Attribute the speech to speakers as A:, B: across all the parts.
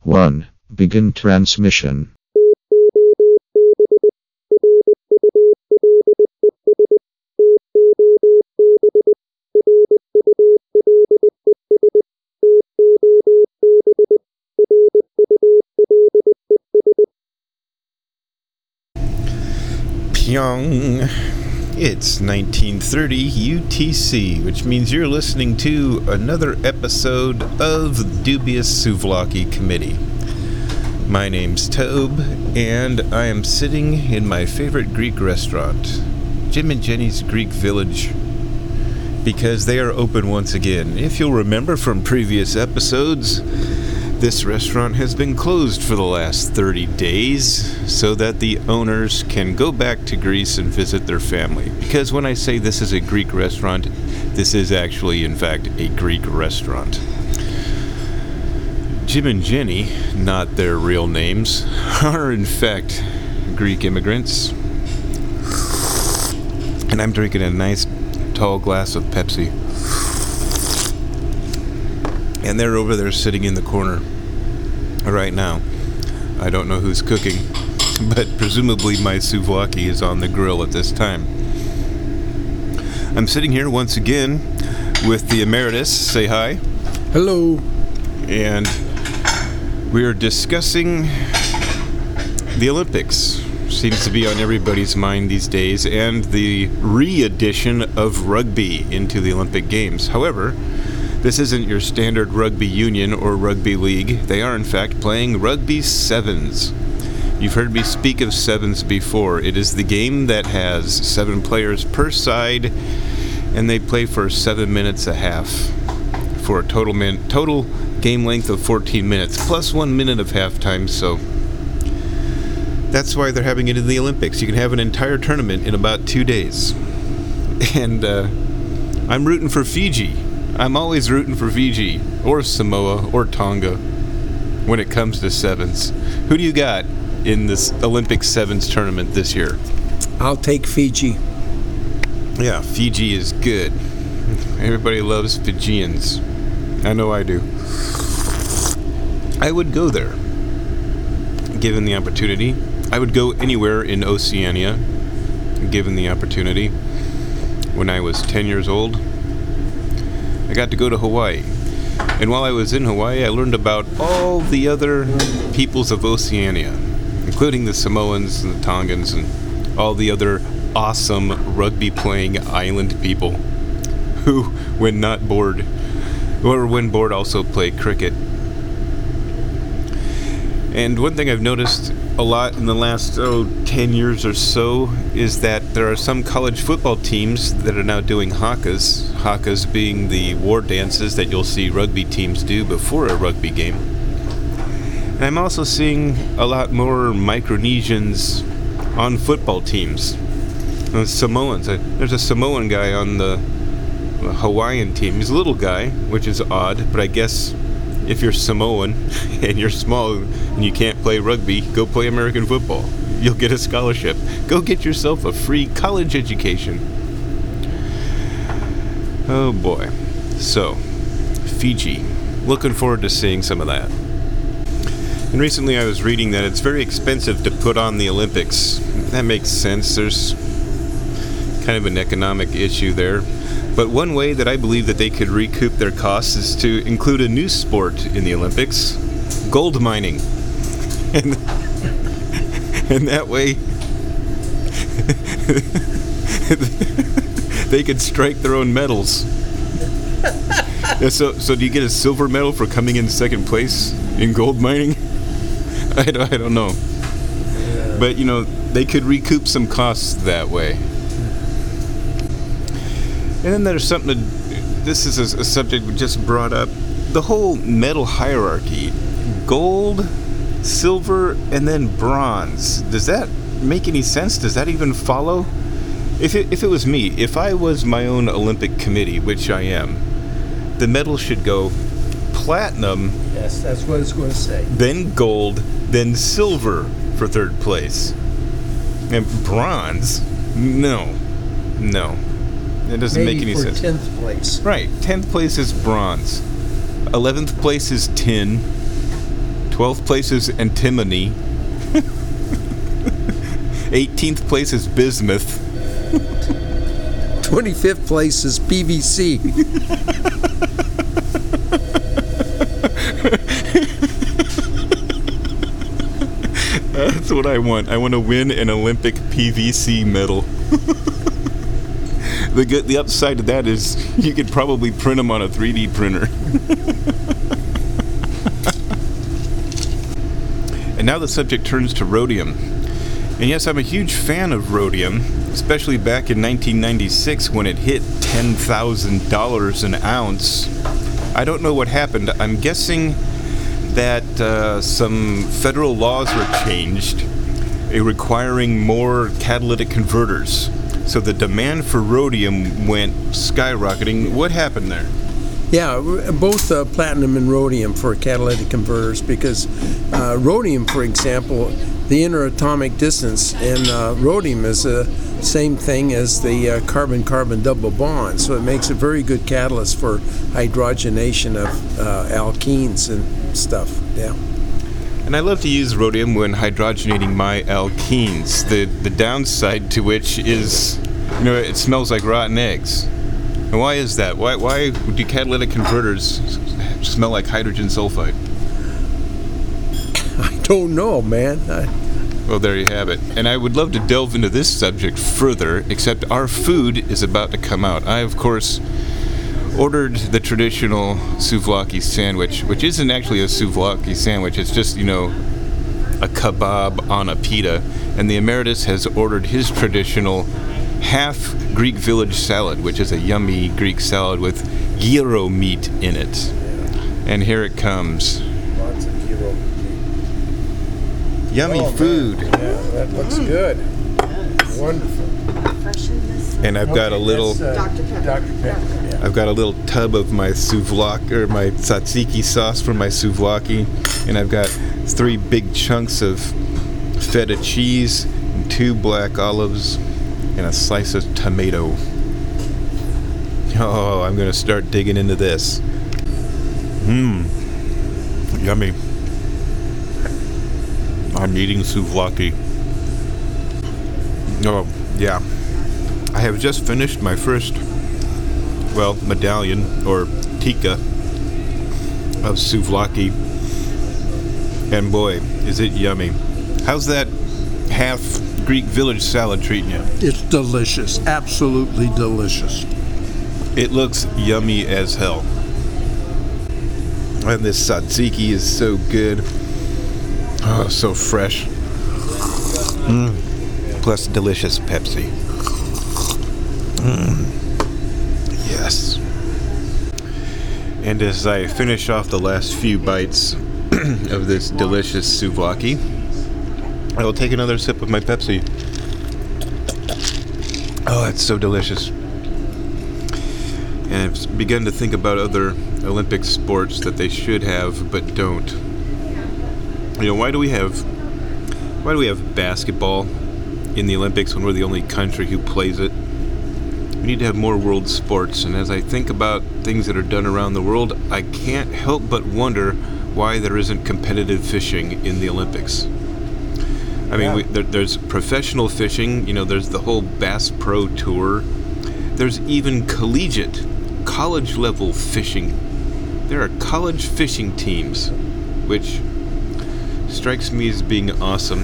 A: 1. Begin transmission.
B: Pyong. It's 1930 UTC, which means you're listening to another episode of Dubious Souvlaki Committee. My name's Tobe, and I am sitting in my favorite Greek restaurant, Jim and Jenny's Greek Village, because they are open once again. If you'll remember from previous episodes, this restaurant has been closed for the last 30 days so that the owners can go back to Greece and visit their family. Because when I say this is a Greek restaurant, this is actually, in fact, a Greek restaurant. Jim and Jenny, not their real names, are in fact Greek immigrants. And I'm drinking a nice tall glass of Pepsi. And they're over there sitting in the corner right now. I don't know who's cooking, but presumably my souvlaki is on the grill at this time. I'm sitting here once again with the emeritus. Say hi.
C: Hello.
B: And we are discussing the Olympics. Seems to be on everybody's mind these days, and the re-addition of rugby into the Olympic Games. However, this isn't your standard rugby union or rugby league. They are, in fact, playing rugby sevens. You've heard me speak of sevens before. It is the game that has 7 players per side, and they play for 7 minutes a half for a total game length of 14 minutes, plus 1 minute of halftime, so that's why they're having it in the Olympics. You can have an entire tournament in about 2 days. And I'm rooting for Fiji. I'm always rooting for Fiji, or Samoa, or Tonga, when it comes to sevens. Who do you got in this Olympic sevens tournament this year?
C: I'll take Fiji.
B: Yeah, Fiji is good. Everybody loves Fijians. I know I do. I would go there, given the opportunity. I would go anywhere in Oceania, given the opportunity. When I was 10 years old, I got to go to Hawaii. And while I was in Hawaii, I learned about all the other peoples of Oceania, including the Samoans and the Tongans and all the other awesome rugby-playing island people who, when not bored, or when bored, also play cricket. And one thing I've noticed a lot in the last 10 years or so is that there are some college football teams that are now doing hakas. Hakas being the war dances that you'll see rugby teams do before a rugby game. And I'm also seeing a lot more Micronesians on football teams. Samoans. There's a Samoan guy on the Hawaiian team. He's a little guy, which is odd, but I guess if you're Samoan and you're small and you can't play rugby, go play American football. You'll get a scholarship. Go get yourself a free college education. Oh boy. So, Fiji. Looking forward to seeing some of that. And recently I was reading that it's very expensive to put on the Olympics. That makes sense. There's kind of an economic issue there. But one way that I believe that they could recoup their costs is to include a new sport in the Olympics, gold mining. And that way they could strike their own medals. Yeah, so do you get a silver medal for coming in second place in gold mining? I don't know. But, they could recoup some costs that way. And then there's something this is a subject we just brought up. The whole medal hierarchy. Gold, silver, and then bronze. Does that make any sense? Does that even follow? If it was me, if I was my own Olympic committee, which I am, the medal should go platinum.
C: Yes, that's what I was going to say.
B: Then gold, then silver for third place. And bronze? No. That doesn't make any sense.
C: Maybe for 10th place.
B: Right. 10th place is bronze. 11th place is tin. 12th place is antimony. 18th place is bismuth.
C: 25th place is PVC.
B: That's what I want. I want to win an Olympic PVC medal. The upside of that is you could probably print them on a 3D printer. And now the subject turns to rhodium. And yes, I'm a huge fan of rhodium, especially back in 1996 when it hit $10,000 an ounce. I don't know what happened. I'm guessing that some federal laws were changed requiring more catalytic converters. So the demand for rhodium went skyrocketing. What happened there?
C: Yeah, both platinum and rhodium for catalytic converters, because rhodium, for example, the interatomic distance in rhodium is the same thing as the carbon-carbon double bond, so it makes a very good catalyst for hydrogenation of alkenes and stuff. Yeah.
B: And I love to use rhodium when hydrogenating my alkenes. The downside to which is, it smells like rotten eggs. And why is that? Why do catalytic converters smell like hydrogen sulfide?
C: I don't know, man.
B: Well, there you have it. And I would love to delve into this subject further, except our food is about to come out. I, of course, ordered the traditional souvlaki sandwich, which isn't actually a souvlaki sandwich. It's just, a kebab on a pita. And the Emeritus has ordered his traditional half Greek village salad, which is a yummy Greek salad with gyro meat in it. And here it comes.
C: Lots of gyro meat.
B: Yummy food.
C: Man. Yeah, that looks good. Wonderful.
B: And I've got a little
D: Dr. Pepper.
C: Yeah.
B: I've got a little tub of my souvlaki, or my tzatziki sauce for my souvlaki, and I've got 3 big chunks of feta cheese, and 2 black olives, and a slice of tomato. Oh, I'm gonna start digging into this. Yummy. I'm eating souvlaki. Oh, yeah. I have just finished my first, medallion, or tikka, of souvlaki. And boy, is it yummy. How's that half Greek village salad treating you?
C: It's delicious. Absolutely delicious.
B: It looks yummy as hell. And this tzatziki is so good. Oh, so fresh. Plus delicious Pepsi. Yes. And as I finish off the last few bites of this delicious souvlaki, I will take another sip of my Pepsi. Oh, it's so delicious. And I've begun to think about other Olympic sports that they should have but don't. Why do we have basketball in the Olympics when we're the only country who plays it? We need to have more world sports, and as I think about things that are done around the world, I can't help but wonder why there isn't competitive fishing in the Olympics. I mean, there's professional fishing, there's the whole Bass Pro Tour. There's even collegiate, college-level fishing. There are college fishing teams, which strikes me as being awesome.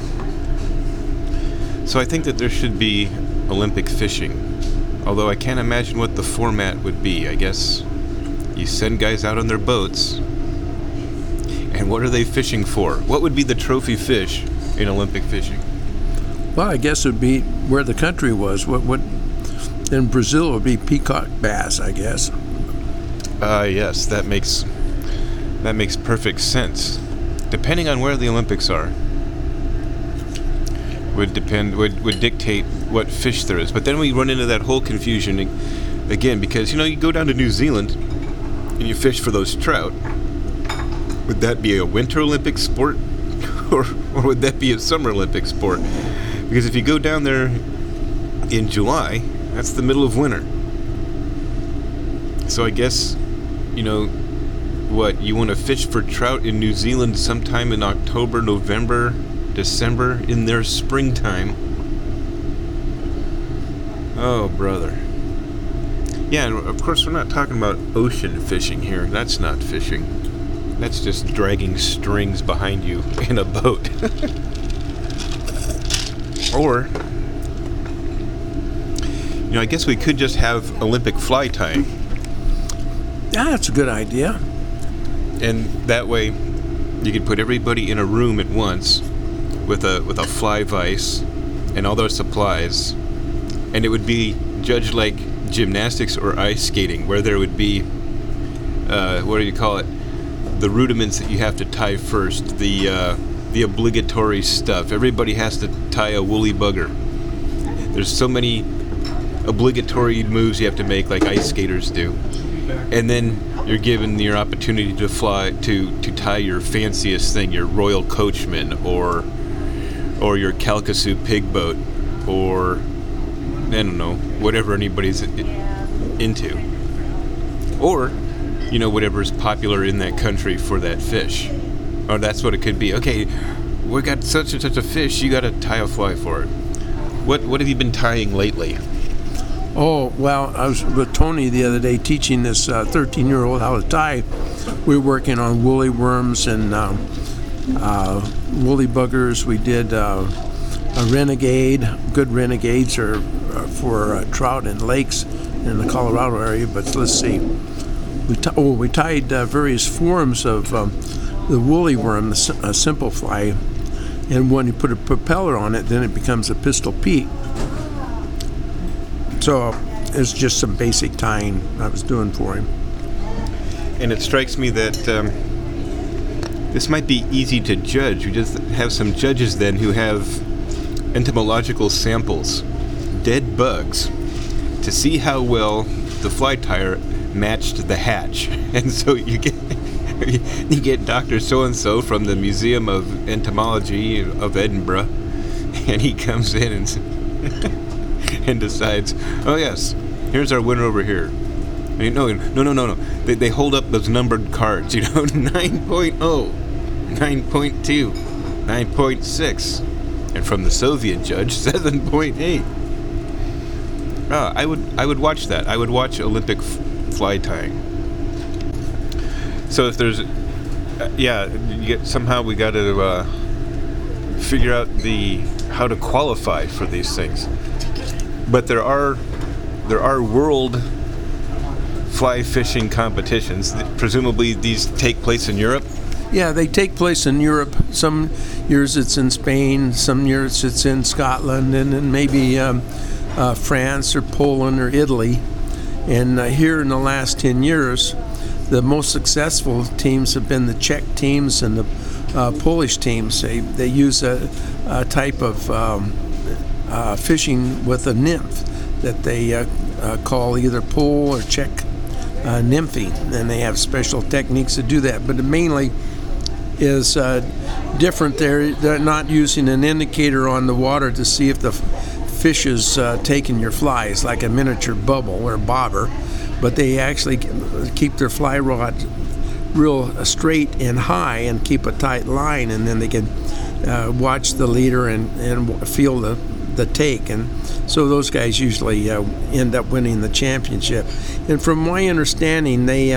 B: So I think that there should be Olympic fishing. Although I can't imagine what the format would be. I guess you send guys out on their boats. And what are they fishing for? What would be the trophy fish in Olympic fishing?
C: Well, I guess it would be where the country was. What in Brazil would be peacock bass, I guess.
B: Yes, that makes perfect sense. Depending on where the Olympics are, would dictate what fish there is. But then we run into that whole confusion again, because you go down to New Zealand and you fish for those trout. Would that be a Winter Olympic sport, or would that be a Summer Olympic sport? Because if you go down there in July, that's the middle of winter. So I guess what, you want to fish for trout in New Zealand sometime in October, November, December, in their springtime. Oh, brother. Yeah, and of course we're not talking about ocean fishing here. That's not fishing. That's just dragging strings behind you in a boat. Or, I guess we could just have Olympic fly tying.
C: Yeah, that's a good idea.
B: And that way, you could put everybody in a room at once with a fly vise and all those supplies, and it would be judged like gymnastics or ice skating, where there would be, what do you call it? The rudiments that you have to tie first, the obligatory stuff. Everybody has to tie a woolly bugger. There's so many obligatory moves you have to make, like ice skaters do, and then you're given your opportunity to fly to tie your fanciest thing, your Royal Coachman, or your Calcasieu pig boat, or I don't know, whatever anybody's into, or whatever's popular in that country for that fish. Oh, that's what it could be. Okay, we got such and such a fish. You got to tie a fly for it. What have you been tying lately?
C: Oh, well, I was with Tony the other day teaching this 13-year-old how to tie. We were working on woolly worms and woolly buggers. We did a renegade. Good renegades are for trout in lakes in the Colorado area. But let's see. We tied various forms of the woolly worm, a simple fly, and when you put a propeller on it, then it becomes a Pistol Pete. So it's just some basic tying I was doing for him.
B: And it strikes me that this might be easy to judge. We just have some judges then who have entomological samples, dead bugs, to see how well the fly tire matched the hatch. And so you get Dr. So-and-so from the Museum of Entomology of Edinburgh, and he comes in and decides, oh yes, here's our winner over here. I mean, no. They hold up those numbered cards, 9.0, 9.2, 9.6, and from the Soviet judge, 7.8. I would watch that. I would watch Olympic fly tying. So if there's, somehow we got to figure out how to qualify for these things. But there are world fly fishing competitions. Presumably these take place in Europe?
C: Yeah, they take place in Europe. Some years it's in Spain, some years it's in Scotland, and then maybe France or Poland or Italy. And here in the last 10 years, the most successful teams have been the Czech teams and the Polish teams. They use a type of fishing with a nymph that they call either pole or Czech nymphing, and they have special techniques to do that. But it mainly is different. They're not using an indicator on the water to see if the fish is taking your flies, like a miniature bubble or bobber, but they actually keep their fly rod real straight and high and keep a tight line, and then they can watch the leader and feel the take, and so those guys usually end up winning the championship. And from my understanding, they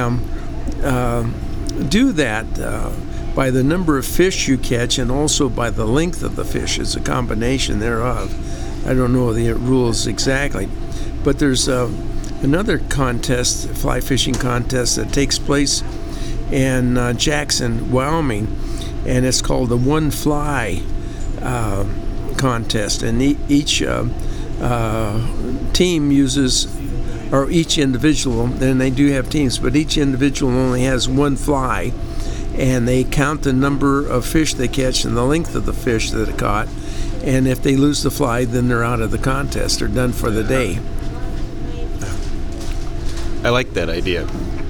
C: do that by the number of fish you catch and also by the length of the fish. It's a combination thereof. I don't know the rules exactly, but there's another contest, fly fishing contest, that takes place in Jackson, Wyoming, and it's called the One Fly contest, and each team uses, or each individual, and they do have teams, but each individual only has one fly, and they count the number of fish they catch and the length of the fish that it caught, and if they lose the fly, then they're out of the contest. They're done for the day.
B: I like that idea.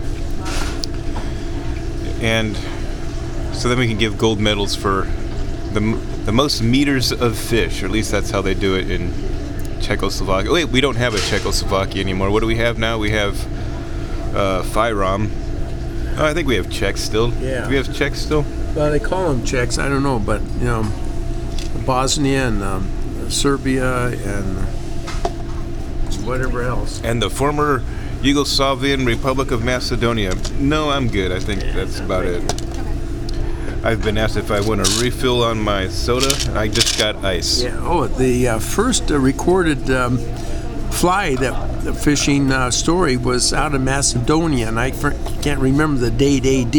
B: And so then we can give gold medals for the most meters of fish, or at least that's how they do it in Czechoslovakia. Wait, we don't have a Czechoslovakia anymore. What do we have now? We have FIROM, Oh, I think we have Czechs still.
C: Yeah.
B: Do we have Czechs still?
C: Well, they call them Czechs. I don't know, but Bosnia and Serbia and whatever else.
B: And the former Yugoslavian Republic of Macedonia. No, I'm good. I think that's about it. I've been asked if I want a refill on my soda. I just got ice.
C: Yeah. Oh, the first recorded fly that the fishing story was out of Macedonia, and I can't remember the date AD.